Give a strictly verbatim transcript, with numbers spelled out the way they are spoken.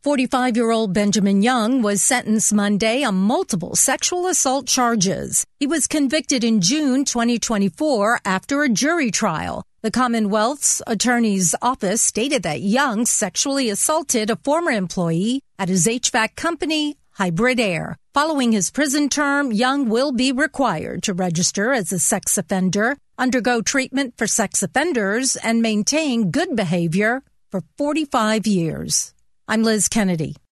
forty-five-year-old Benjamin Young was sentenced Monday on multiple sexual assault charges. He was convicted in June twenty twenty-four after a jury trial. The Commonwealth's Attorney's Office stated that Young sexually assaulted a former employee at his H V A C company, Hybrid Air. Following his prison term, Young will be required to register as a sex offender, undergo treatment for sex offenders, and maintain good behavior for forty-five years. I'm Liz Kennedy.